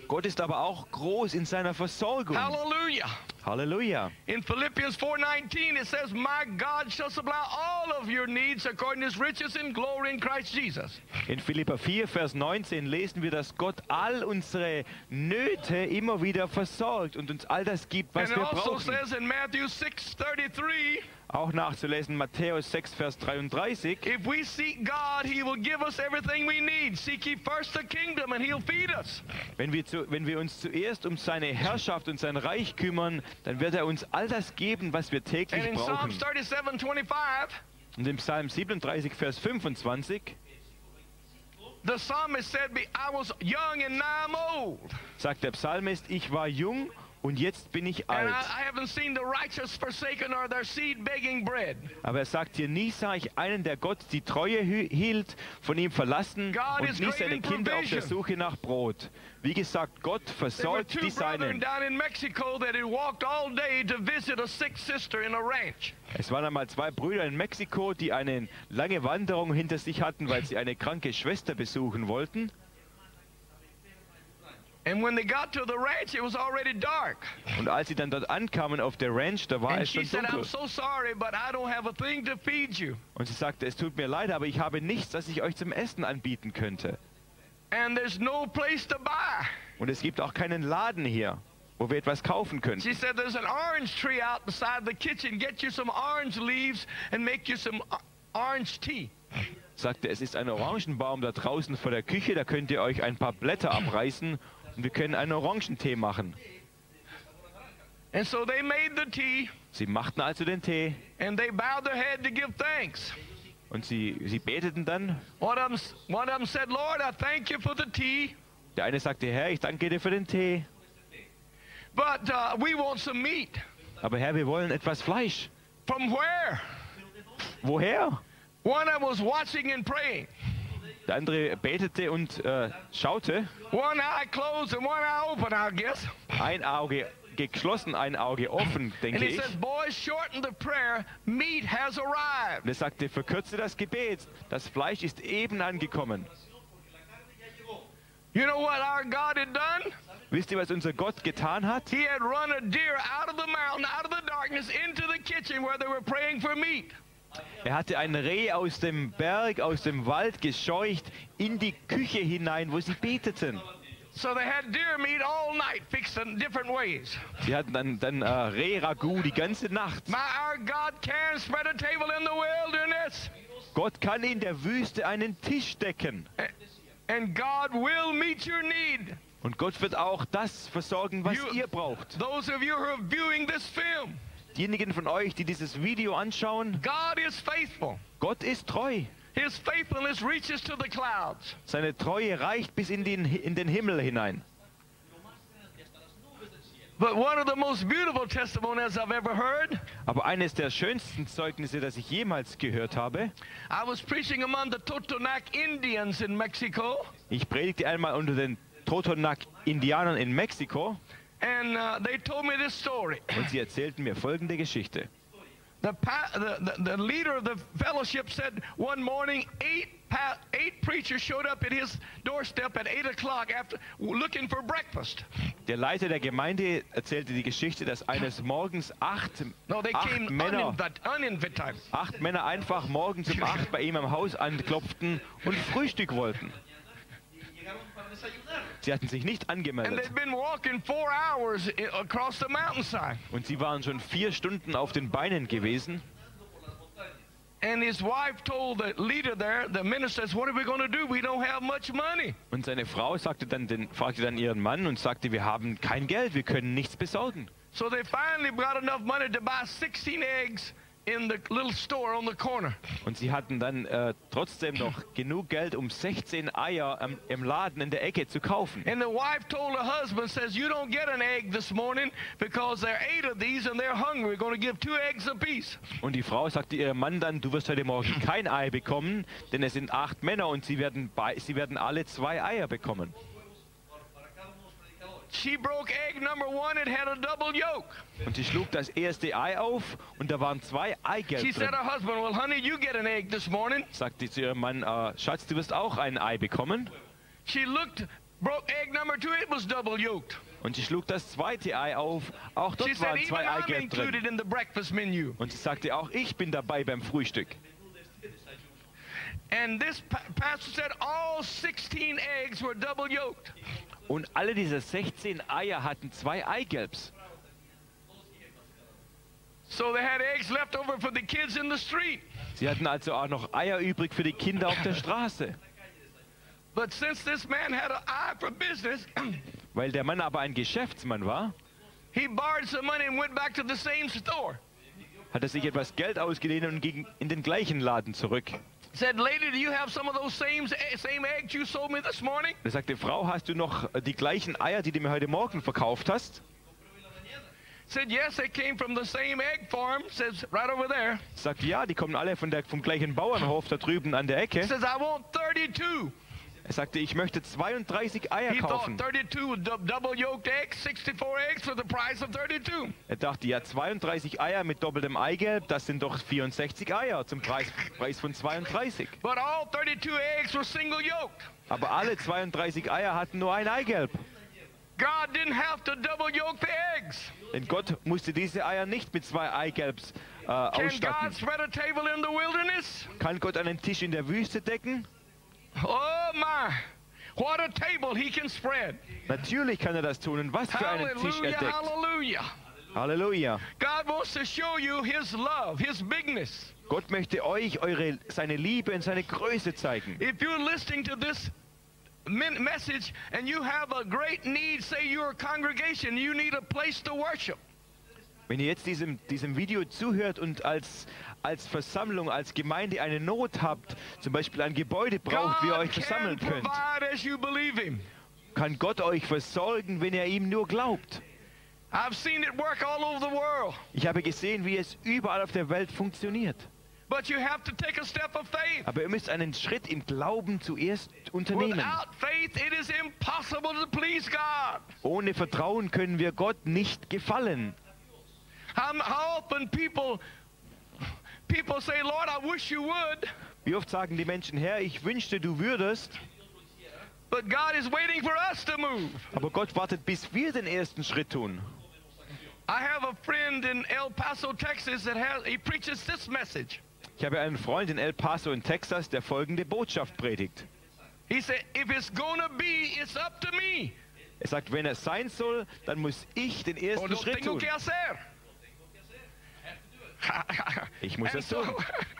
Gott ist aber auch groß in seiner Versorgung. Hallelujah. Halleluja. In Philippians four nineteen it says, my God shall supply all of your needs according to his riches in glory in Christ Jesus. In Philipper vier, Vers neunzehn lesen wir, dass Gott all unsere Nöte immer wieder versorgt und uns all das gibt, was And it wir also brauchen. says in Matthew six thirty-three, Auch nachzulesen Matthäus sechs, Vers dreiunddreißig. if we seek God, he will give us everything we need. Seek ye first the kingdom and he'll feed us. Wenn wir, zu, wenn wir uns zuerst um seine Herrschaft und sein Reich kümmern, dann wird er uns all das geben, was wir And täglich in brauchen. Psalms thirty-seven twenty-five, Und im Psalm siebenunddreißig, Vers fünfundzwanzig the psalmist said, I was young and now I'm old. sagt der Psalmist, ich war jung und jetzt bin ich And alt. I, I haven't seen the righteous forsaken or their seed begging bread. Aber er sagt hier, nie sah ich einen, der Gott die Treue hü- hielt, von ihm verlassen God is und nie great seine in Kinder auf der provision. Suche nach Brot. Wie gesagt, Gott There were versorgt two die brethren Seinen. down in Mexico that had walked all day to visit a sick sister in a ranch. Es waren einmal zwei Brüder in Mexiko, die eine lange Wanderung hinter sich hatten, weil sie eine kranke Schwester besuchen wollten. And when they got to the ranch, it was already dark. Und als sie dann dort ankamen auf der Ranch, da war And es she schon said, I'm dunkel. so sorry, but I don't have a thing to feed you. Und sie sagte, es tut mir leid, aber ich habe nichts, das ich euch zum Essen anbieten könnte. And there's no place to buy. Und es gibt auch keinen Laden hier, wo wir etwas kaufen können. She said, there's an orange tree out beside the kitchen. Get you some orange leaves and make you some o- orange tea. Sagte, es ist ein Orangenbaum da draußen vor der Küche, da könnt ihr euch ein paar Blätter abreißen und wir können einen Orangentee machen. And so they made the tea, Sie machten also den Tee and they bowed their head to give thanks. und sie, sie beteten dann. One of them, one of them said, Lord, I thank you for the tea, Der eine sagte, Herr, ich danke dir für den Tee, but uh, we want some meat. aber Herr, wir wollen etwas Fleisch. From where? Woher? One of them was watching and praying. Der andere betete und äh, schaute, One eye closed and one eye open, I guess. ein Auge geschlossen, ein Auge offen, And denke he ich. says, boys, shorten the prayer. Meat has arrived. Und er sagte, verkürze das Gebet, das Fleisch ist eben angekommen. You know what our God had done? Wisst ihr, was unser Gott getan hat? He had run a deer out of the mountain, out of the darkness, into the kitchen where they were praying for meat. Er hatte ein Reh aus dem Berg, aus dem Wald gescheucht, in die Küche hinein, wo sie beteten. So they had deer meat all night, fixed in different ways. Sie hatten dann, dann äh, Reh-Ragout die ganze Nacht. My, our God can spread a table in the wilderness, Gott kann in der Wüste einen Tisch decken. and God will meet your need. Und Gott wird auch das versorgen, was You- ihr braucht. Those of you who are viewing this film, Diejenigen von euch, die dieses Video anschauen, God is faithful. Gott ist treu. His faithfulness reaches to the clouds. Seine Treue reicht bis in den, in den Himmel hinein. But one of the most beautiful testimonies I've ever heard, Aber eines der schönsten Zeugnisse, das ich jemals gehört habe, I was preaching among the Totonac Indians in Mexico, ich predigte einmal unter den Totonac-Indianern in Mexiko and uh, they told me this story. und sie erzählten mir folgende Geschichte. The, pa- the, the, the leader of the fellowship said one morning eight, pa- eight preachers showed up at his doorstep at eight o'clock after looking for breakfast. Der Leiter der Gemeinde erzählte die Geschichte, dass eines Morgens acht, No, they acht, came Männer, uninvit- uninvited. acht Männer einfach morgens um acht bei ihm am Haus anklopften und Frühstück wollten. Sie hatten sich nicht And angemeldet. they'd been walking four hours i- across the mountainside. Und sie waren schon vier Stunden auf den Beinen gewesen. And his wife told the leader there, the minister says, what are we going to do? We don't have much money. Und seine Frau sagte dann den, fragte dann ihren Mann und sagte, wir haben kein Geld, wir können nichts besorgen. So they finally got enough money to buy sixteen eggs in the little store on the corner. Und sie hatten dann äh, trotzdem noch genug Geld, um sechzehn Eier am, im Laden in der Ecke zu kaufen. And the wife told her husband, says, you don't get an egg this morning because there are eight of these and they're hungry. We're going to give two eggs apiece. Und die Frau sagte ihrem Mann dann, du wirst heute Morgen kein Ei bekommen, denn es sind acht Männer und sie werden, bei, sie werden alle zwei Eier bekommen. She broke egg number one. It had a double yolk. Und sie schlug das erste Ei auf und da waren zwei She Eigelb said drin. to her husband, well, honey, you get an egg this morning. Sagte sie zu ihrem Mann, äh, Schatz, du wirst auch ein Ei bekommen. She looked Broke egg number two, it was double yolked. Und sie schlug das zweite Ei auf. Auch She dort said, waren even zwei I'm Eigelb drin. included in the breakfast menu. Und sie sagte, auch ich bin dabei beim Frühstück. And this pa pastor said all sixteen eggs were double yolked. Und alle diese sechzehn Eier hatten zwei Eigelbs. So they had eggs left over for the kids in the street. Sie hatten also auch noch Eier übrig für die Kinder auf der Straße. But since this man had an eye for business, Weil der Mann aber ein Geschäftsmann war, he borrowed some money and went back to the same store. hat er sich etwas Geld ausgeliehen und ging in den gleichen Laden zurück. Said, lady, do you have some of those same, same eggs you sold me this morning? Er sagte, Frau, hast du noch die gleichen Eier, die du mir heute Morgen verkauft hast? Said, yes, they came from the same egg farm. Says, right over there. Sagt, ja, die kommen alle von der, vom gleichen Bauernhof da drüben an der Ecke. Says, I want thirty-two. Er sagte, ich möchte zweiunddreißig Eier He thought kaufen. thirty-two with dou- double yolked eggs, sixty-four eggs for the price of thirty-two. Er dachte, ja, zweiunddreißig Eier mit doppeltem Eigelb, das sind doch vierundsechzig Eier zum Preis, Preis von zweiunddreißig. But all thirty-two eggs were single yolked. Aber alle zweiunddreißig Eier hatten nur ein Eigelb. God didn't have to double yoke the eggs. Denn Gott musste diese Eier nicht mit zwei Eigelbs äh, Can God ausstatten. spread a table in the wilderness? Kann Gott einen Tisch in der Wüste decken? Oh my, what a table he can spread. Natürlich kann er das tun. Und was für einen Tisch er Hallelujah, deckt. hallelujah. Halleluja. God wants to show you his love, his bigness. Gott möchte euch eure, seine Liebe und seine Größe zeigen. If you're listening to this min- message and you have a great need, say you're a congregation, you need a place to worship. Wenn ihr jetzt diesem, diesem Video zuhört und als, als Versammlung, als Gemeinde eine Not habt, zum Beispiel ein Gebäude braucht, wie ihr God euch can versammeln könnt, provide as you believe him. kann Gott euch versorgen, wenn ihr ihm nur glaubt. I've seen it work all over the world. Ich habe gesehen, wie es überall auf der Welt funktioniert. But you have to take a step of faith. Aber ihr müsst einen Schritt im Glauben zuerst unternehmen. Without faith, it is impossible to please God. Ohne Vertrauen können wir Gott nicht gefallen. How, how often people people say, Lord, I wish you would, Wie oft sagen die Menschen, Herr, ich wünschte, du würdest, but God is waiting for us to move. aber Gott wartet, bis wir den ersten Schritt tun. I have a friend in El Paso, Texas, that has he preaches this message. Ich habe einen Freund in El Paso in Texas, der folgende Botschaft predigt. He said, if it's gonna be, it's up to me. Er sagt, wenn es sein soll, dann muss ich den O ersten lo Schritt tengo tun. que hacer. Ich muss And es so- tun.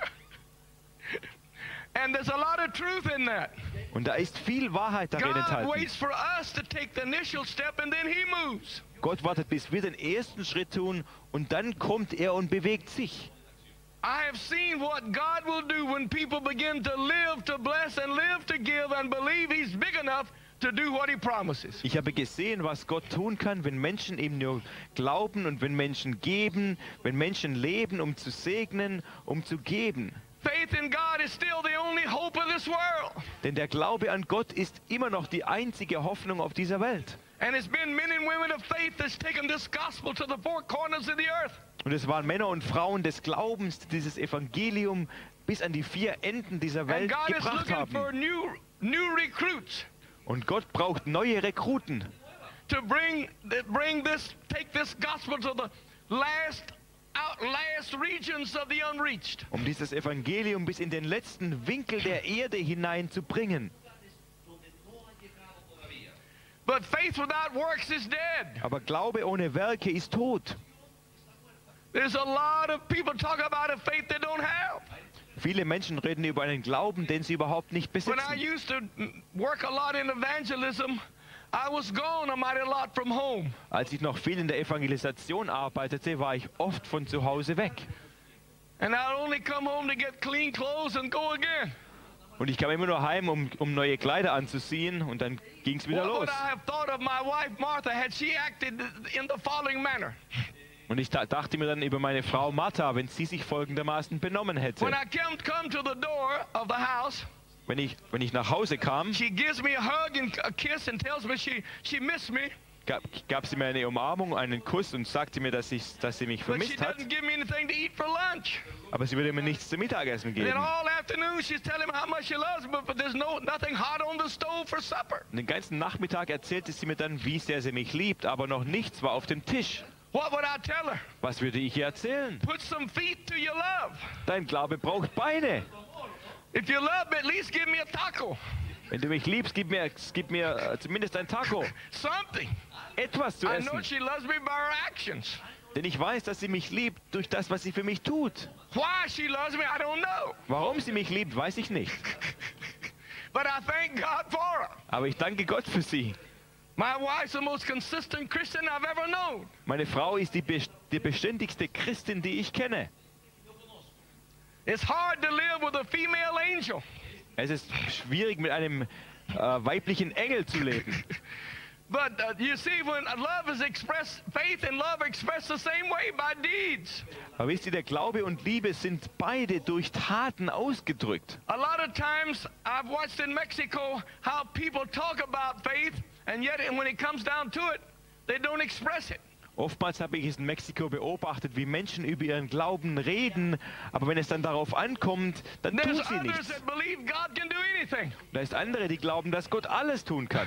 And there's a lot of truth in that. Und da ist viel Wahrheit darin God enthalten. waits for us to take the initial step and then he moves. Gott wartet, bis wir den ersten Schritt tun und dann kommt er und bewegt sich. I have seen what God will do when people begin to live to bless and live to give and believe he's big enough to do what he promises. Ich habe gesehen, was Gott tun kann, wenn Menschen eben nur glauben und wenn Menschen geben, wenn Menschen leben, um zu segnen, um zu geben. Faith in God is still the only hope of this world. Denn der Glaube an Gott ist immer noch die einzige Hoffnung auf dieser Welt. And it's been men and women of faith that's taken this gospel to the four corners of the earth. Und es waren Männer und Frauen des Glaubens, die dieses Evangelium bis an die vier Enden dieser And Welt God is gebracht looking for haben. new new recruits Und Gott braucht neue Rekruten, to bring that bring this take this gospel to the last out last regions of the unreached. um dieses Evangelium bis in den letzten Winkel der Erde hineinzubringen. But faith without works is dead. Aber Glaube ohne Werke ist tot. There's a lot of people talk about a faith they don't have. Viele Menschen reden über einen Glauben, den sie überhaupt nicht When I besitzen. used to work a lot in evangelism, I was gone a mighty lot from home. Als ich noch viel in der Evangelisation arbeitete, war ich oft von zu Hause weg. And I'd only come home to get clean clothes and go again. Und ich kam immer nur heim, um, um neue Kleider anzuziehen und dann ging es wieder What los. would I have thought of my wife Martha had she acted in the following manner? Und ich da, dachte mir dann über meine Frau Martha, wenn sie sich folgendermaßen benommen hätte. When I come, come to the door of the house, Wenn ich, wenn ich nach Hause kam, she gives me a hug and a kiss and tells me she, she missed me, gab, gab sie mir eine Umarmung, einen Kuss und sagte mir, dass, ich, dass sie mich but she vermisst hat. doesn't give me anything to eat for lunch. Aber sie würde mir nichts zum Mittagessen And then geben. all afternoon she's telling me how much she loves me, but there's no nothing hot on the stove for supper. Und den ganzen Nachmittag erzählte sie mir dann, wie sehr sie mich liebt, aber noch nichts war auf dem Tisch. What would I tell her? Was würde ich ihr erzählen? Put some feet to your love. Dein Glaube braucht Beine. If you love me, at least give me a taco. Wenn du mich liebst, gib mir, gib mir äh, zumindest ein Taco. Something. Etwas zu I know essen. she loves me by her actions. Denn ich weiß, dass sie mich liebt durch das, was sie für mich tut. Why she loves me, I don't know. Warum sie mich liebt, weiß ich nicht. But I thank God for her. Aber ich danke Gott für sie. My wife's the most consistent Christian I've ever known. Meine Frau ist die, best die beständigste Christin, die ich kenne. It's hard to live with a female angel. Es ist schwierig, mit einem äh, weiblichen Engel zu leben. But uh, you see, when love is expressed, faith and love are expressed the same way by deeds. Aber wisst ihr, der Glaube und Liebe sind beide durch Taten ausgedrückt. A lot of times I've watched in Mexico how people talk about faith, and yet when it comes down to it, they don't express it. Oftmals habe ich es in Mexiko beobachtet, wie Menschen über ihren Glauben reden, aber wenn es dann darauf ankommt, dann tun There's sie others nichts. that believe God can do anything. Da ist andere, die glauben, dass Gott alles tun kann.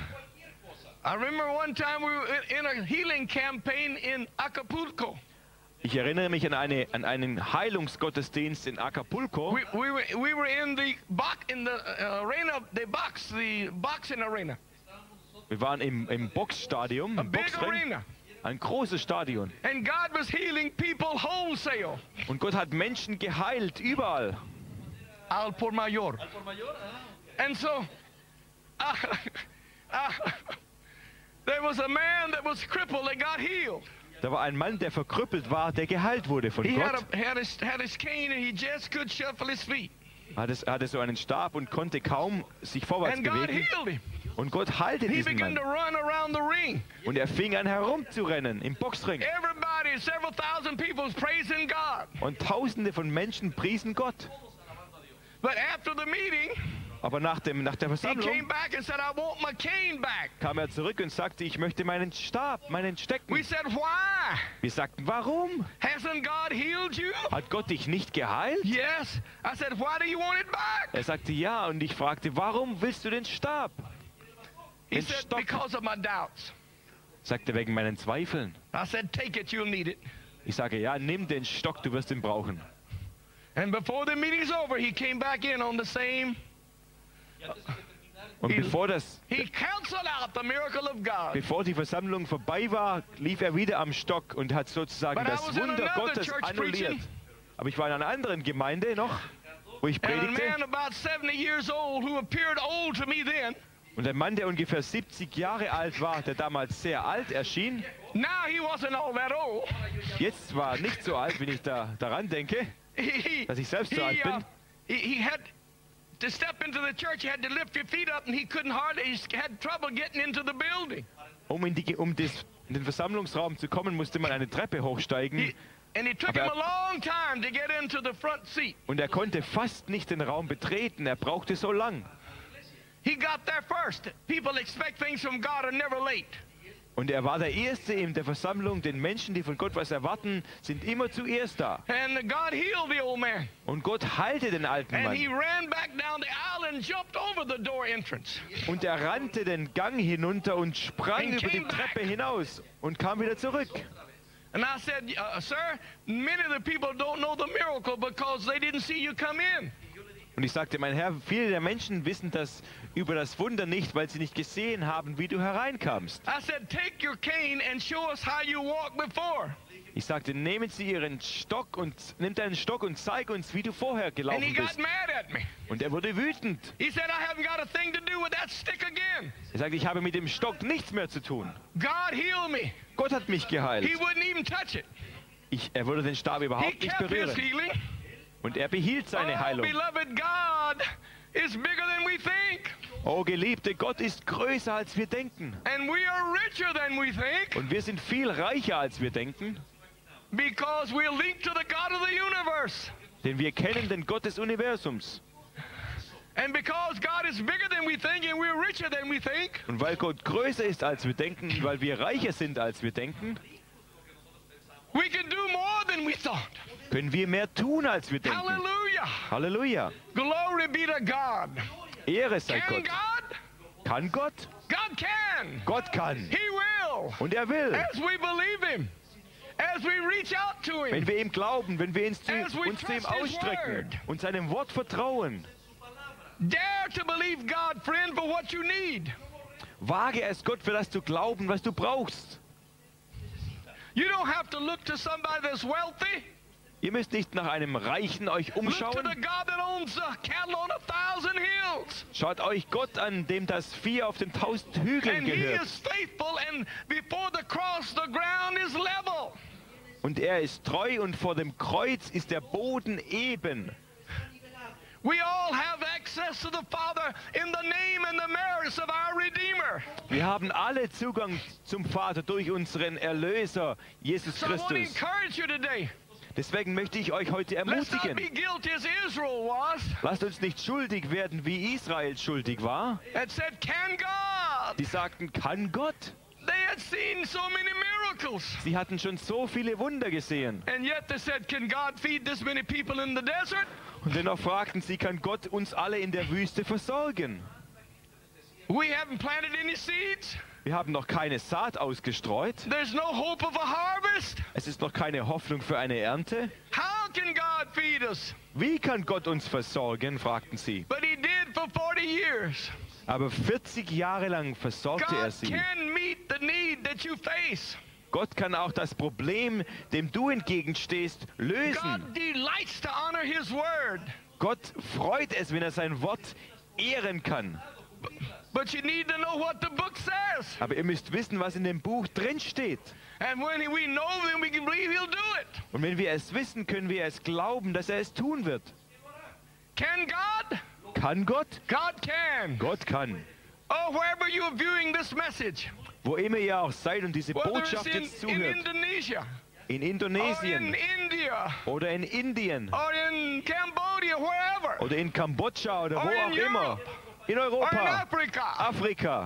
I remember one time we were in a healing campaign in Acapulco. Ich erinnere mich an, eine, an einen Heilungsgottesdienst in Acapulco. We, we, were, we were in the box, in the uh, arena, the box, the boxing arena. Wir waren im, im Boxstadion, A im big Boxring, arena. ein großes Stadion. And God was healing people wholesale. Und Gott hat Menschen geheilt, überall. Al por mayor. And so, uh, uh, there was a man that was crippled that got healed. Da war ein Mann, der verkrüppelt war, der geheilt wurde von He had, Gott. a, had, his, had his cane and he just could shuffle his feet. Er hatte, er hatte so einen Stab und konnte kaum sich vorwärts And God bewegen. healed him. Und Gott heilte He diesen began Mann. to run around the ring. Und er fing an herumzurennen im Boxring. Everybody, several thousand people was praising God. Und tausende von Menschen priesen Gott. But after the meeting, Aber nach, dem, nach der he came Versammlung back and said, I want my cane back. kam er zurück und sagte, ich möchte meinen Stab, meinen Stecken. We said, why? Wir sagten, warum? Hasn't God healed you? Hat Gott dich nicht geheilt? Yes. I said, why do you want it back? Er sagte, ja. Und ich fragte, warum willst du den Stab? He Den said, Stock. because of my doubts. Sagte, wegen meinen Zweifeln. I said, take it, you'll need it. Ich sage, ja, nimm den Stock, du wirst ihn brauchen. And before the meeting's over, he came back in on the same. Und bevor, das, He canceled out the miracle of God. bevor die Versammlung vorbei war, lief er wieder am Stock und hat sozusagen But I das was in Wunder another Gottes church annulliert. preaching. Aber ich war in einer anderen Gemeinde noch, wo ich And a predigte. man about seventy years old who appeared old to me then, Und ein Mann, der ungefähr siebzig Jahre alt war, der damals sehr alt erschien, now he wasn't all that old. jetzt war nicht so alt, wenn ich da daran denke, He, he, dass ich selbst so alt he, uh, bin. he, he had to step into the church. He had to lift your feet up, and he couldn't hardly. He had trouble getting into the building. Um in, die, um das, in den Versammlungsraum zu kommen, musste man eine Treppe hochsteigen. He, and it took Aber him er- a long time to get into the front seat. Und er konnte fast nicht den Raum betreten. Er brauchte so lang. He got there first. People expect things from God are never late. Und er war der Erste in der Versammlung. Den Menschen, die von Gott was erwarten, sind immer zuerst da. And God healed the old man. Und Gott heilte den alten And he Mann. ran back down the aisle and jumped over the door entrance. Und er rannte den Gang hinunter und sprang And über die came back. Treppe hinaus und kam wieder zurück. And I said, uh, sir, many of the people don't know the miracle because they didn't see you come in. Und ich sagte, mein Herr, viele der Menschen wissen das über das Wunder nicht, weil sie nicht gesehen haben, wie du hereinkamst. I said, take your cane and show us how you walked before. Ich sagte, nehmen Sie Ihren Stock und nimm deinen Stock und zeig uns, wie du vorher And he gelaufen got bist. mad at me. Und er wurde wütend. He said, I haven't got a thing to do with that stick again. Er sagte, ich habe mit dem Stock nichts mehr zu tun. God healed me. Gott hat mich geheilt. He wouldn't even touch it. Ich, er würde den Stab He überhaupt nicht kept his berühren. healing. Und er behielt seine Oh, Heilung. beloved, God is bigger than we think. Oh, Geliebte, Gott ist größer, als wir denken. And we are richer than we think Und wir sind viel reicher, als wir denken. because we're linked to the God of the universe. Denn wir kennen den Gott des Universums. And because God is bigger than we think and we're richer than we think, Und weil Gott größer ist, als wir denken, und weil wir reicher sind, als wir denken, we can do more than we thought. können wir mehr tun, als wir denken. Hallelujah. Halleluja. Glory be to God. Ehre sei Can Gott. God? Kann Gott? God can. Gott kann. He will. Und er will. As we believe him. As we reach out to him. Wenn wir ihm glauben, wenn wir uns zu, As we uns zu ihm trust his ausstrecken word. und seinem Wort vertrauen. Dare to believe God, friend, for what you need. Wage es, Gott, für das zu glauben, was du brauchst. You don't have to look to somebody that's wealthy. Ihr müsst nicht nach einem Reichen euch Look to the umschauen. God that owns the cattle on a thousand hills. Schaut euch Gott an, dem das Vieh auf den tausend Hügeln And he gehört. is faithful, and before the cross, the ground is level. Und er ist treu und vor dem Kreuz ist der Boden eben. We all have access to the Father in the name and the merits of our Redeemer. Wir haben alle Zugang zum Vater durch unseren Erlöser, Jesus So I want to Christus. encourage you today. Deswegen möchte ich euch heute Let's not be ermutigen. guilty as Israel was. Lasst uns nicht schuldig werden, wie Israel schuldig war. That said, can God? Die sagten, kann Gott? They had seen so many miracles. Sie hatten schon so viele Wunder gesehen. And yet they said, can God feed this many people in the desert? Und dennoch fragten sie, kann Gott uns alle in der Wüste versorgen? We haven't planted any seeds. Wir haben noch keine Saat ausgestreut. There's no hope of a harvest. Es ist noch keine Hoffnung für eine Ernte. How can God feed us? Wie kann Gott uns versorgen, fragten sie. But he did for forty years. Aber vierzig Jahre lang versorgte er God sie. can meet the need that you face. Gott kann auch das Problem, dem du entgegenstehst, lösen. God delights to honor his word. Gott freut es, wenn er sein Wort ehren kann. But you need to know what the book says. Aber ihr müsst wissen, was in dem Buch drin steht. And when we know, then we can believe he'll do it. Und wenn wir es wissen, können wir es glauben, dass er es tun wird. Can God? Kann Gott? God can. Gott kann. Oh, wherever you are viewing this message, Wo immer ihr auch seid und diese whether it's Botschaft in, jetzt in zuhört, Indonesia, in or in Indonesien India, oder in Indien or in Cambodia, wherever, oder in Kambodscha oder wo Or in auch immer, Europe. in or in Europa, Africa, Afrika.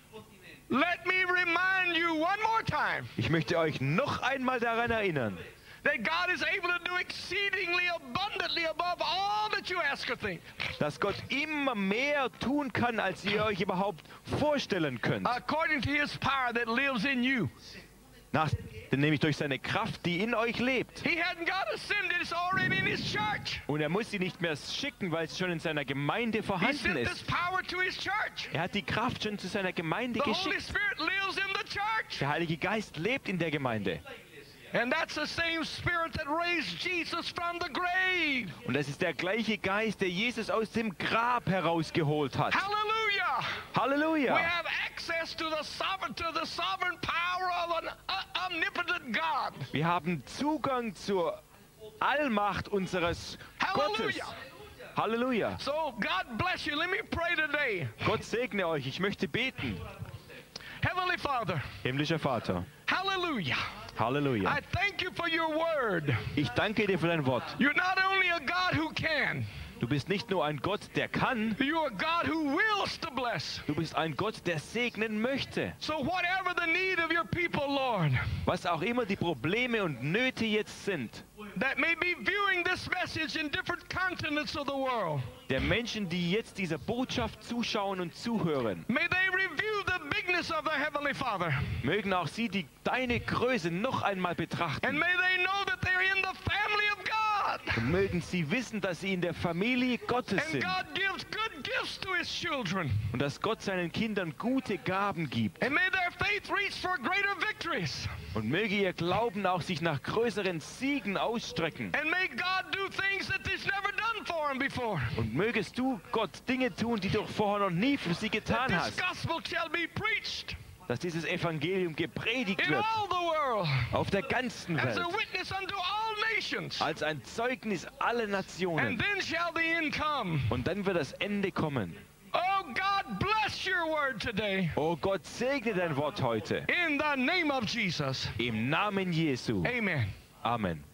let me remind you one more time Ich möchte euch noch einmal daran erinnern, that God is able to do exceedingly abundantly above all that you ask or think, dass Gott immer mehr tun kann, als ihr euch überhaupt vorstellen könnt. according to his power that lives in you. Nach, nämlich durch seine Kraft, die in euch lebt. He hadn't got to send it, it's already in his church. Und er muss sie nicht mehr schicken, weil es schon in seiner Gemeinde He vorhanden sent this ist. power to his church. Er hat die Kraft schon zu seiner Gemeinde The Holy geschickt. Spirit lives in the church. Der Heilige Geist lebt in der Gemeinde. And that's the same spirit that raised Jesus from the grave. Und das ist der gleiche Geist, der Jesus aus dem Grab herausgeholt hat. Hallelujah. We Halleluja! have access to the sovereign to the sovereign power of an uh, omnipotent God. Wir haben Zugang zur Allmacht unseres Gottes. Hallelujah. Halleluja! So God bless you. Let me pray today. Gott segne euch. Ich möchte beten. Heavenly Father, Himmlischer Vater. hallelujah. Halleluja. I thank you for your word. Ich danke dir für dein Wort. You're not only a God who can, Du bist nicht nur ein Gott, der kann, you're a God who wills to bless. du bist ein Gott, der segnen möchte. So whatever the need of your people, Lord, Was auch immer die Probleme und Nöte jetzt sind, that may be viewing this message in different continents of the world, der Menschen, die jetzt dieser Botschaft zuschauen und zuhören, may they review the bigness of their Heavenly Father. mögen auch sie die, deine Größe noch einmal And betrachten. may they know that they're in the family of God. Und mögen sie wissen, dass sie in der Familie Gottes And sind. God gives good gifts to his children. Und dass Gott seinen Kindern gute Gaben gibt. And may their faith reach for greater victories. Und möge ihr Glauben auch sich nach größeren Siegen ausstrecken. And may God do things that he's never done for them before. Und mögest du, Gott, Dinge tun, die du vorher noch nie für sie That getan this hast. gospel shall be preached Dass dieses Evangelium gepredigt in wird all the world auf der ganzen as Welt. a witness unto all nations. Als ein Zeugnis aller And Nationen. then shall the end come. Und dann wird das Ende kommen. Oh, God bless your word today. Oh Gott, segne dein Wort heute. In the name of Jesus. Im Namen Jesu. Amen. Amen.